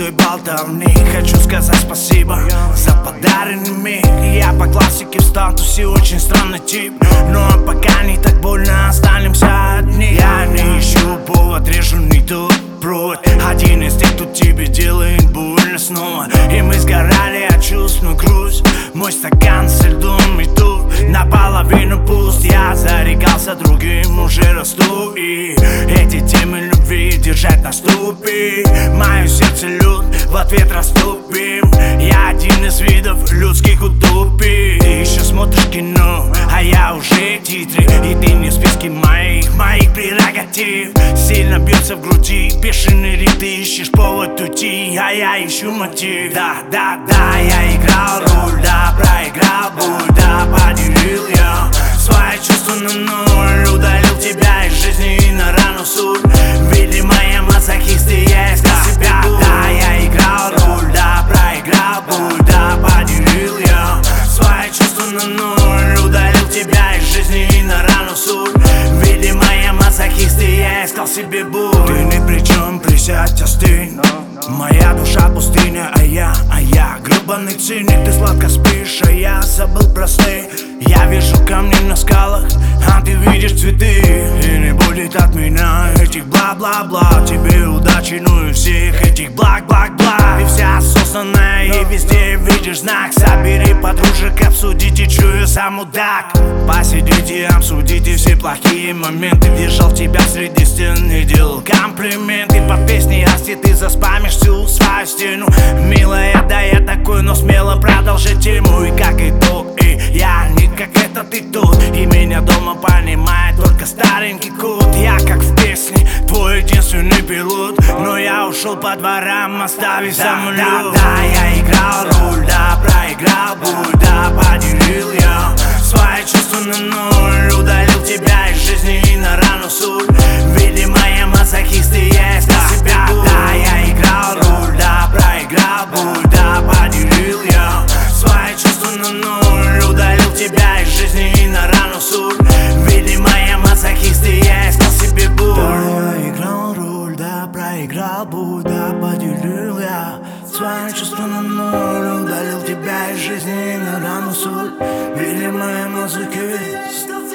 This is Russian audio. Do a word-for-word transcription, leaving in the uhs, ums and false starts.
твоей болтовни. Хочу сказать спасибо за подаренный миг. Я по классике в статусе очень странный тип, но пока не так больно, останемся одни. Я не ищу повод, режу не тот провод. Один из тех, кто тебе делает больно снова. И мы сгорали от чувств, но грусть. Мой стакан со льдом и тут наполовину пуст. Я зарекался другим, уже расту. И эти темы любви держать на ступе. Мое сердце лед, в ответ расступим. Я один из видов людских утопий. Ты еще смотришь кино, а я уже титры. И ты не в списке моих, моих прерогатив. Сильно бьется в груди бешеный ритм. Ты ищешь повод уйти, а я ищу мотив. Да, да, да, я играл роль, да, проиграл боль, да, поделил я свои чувства на ноль. Удалил тебя из жизни и на рану соль. Видимо, я мазохист, и я искал себя. Да, я играл роль, да, проиграл боль, да, поделил я свои чувства на ноль. Удалил тебя из жизни и на рану соль. Видимо, я мазохист, и я искал себе боль. Ты ни при чем, присядь, остынь. Моя душа пустыня, а я, а я гребаный циник. Ты сладко спишь, а я забыл про сны. Я вижу камни на скалах, а ты видишь цветы. И не будет от меня этих бла-бла-бла. Тебе удачи, ну и всех этих благ-благ-благ. Ты вся осознанная и везде видишь знак. Собери подружек, обсудите, чё я сам мудак. Посидите, обсудите все плохие моменты. Держал тебя среди стен и делал комплименты. Под песни Асти ты заспамишь всю свою стену. Милая, да я такой, но смело продолжи тему. И как итог, и я не как это ты тут. И меня дома понимает только старенький кот. Я как в песне, твой единственный пилот. Но я ушел по дворам, оставив самолет. Да, да, да, я играл роль, да, проиграл боль, да, поделил я свои чувства на ноль. Удалил тебя из жизни и на рану соль. Видимо, я мазохист, и я искал себя. Да, я играл роль, да, проиграл боль, да, поделил я свои чувства на ноль. Удалил тебя из жизни и на рану соль. Видимо, я мазохист, и я искал себе боль. Да, я играл роль, да, проиграл боль, да, поделил я свои чувства на ноль. Удалил тебя из жизни и на рану соль. Видимо, я мазохист.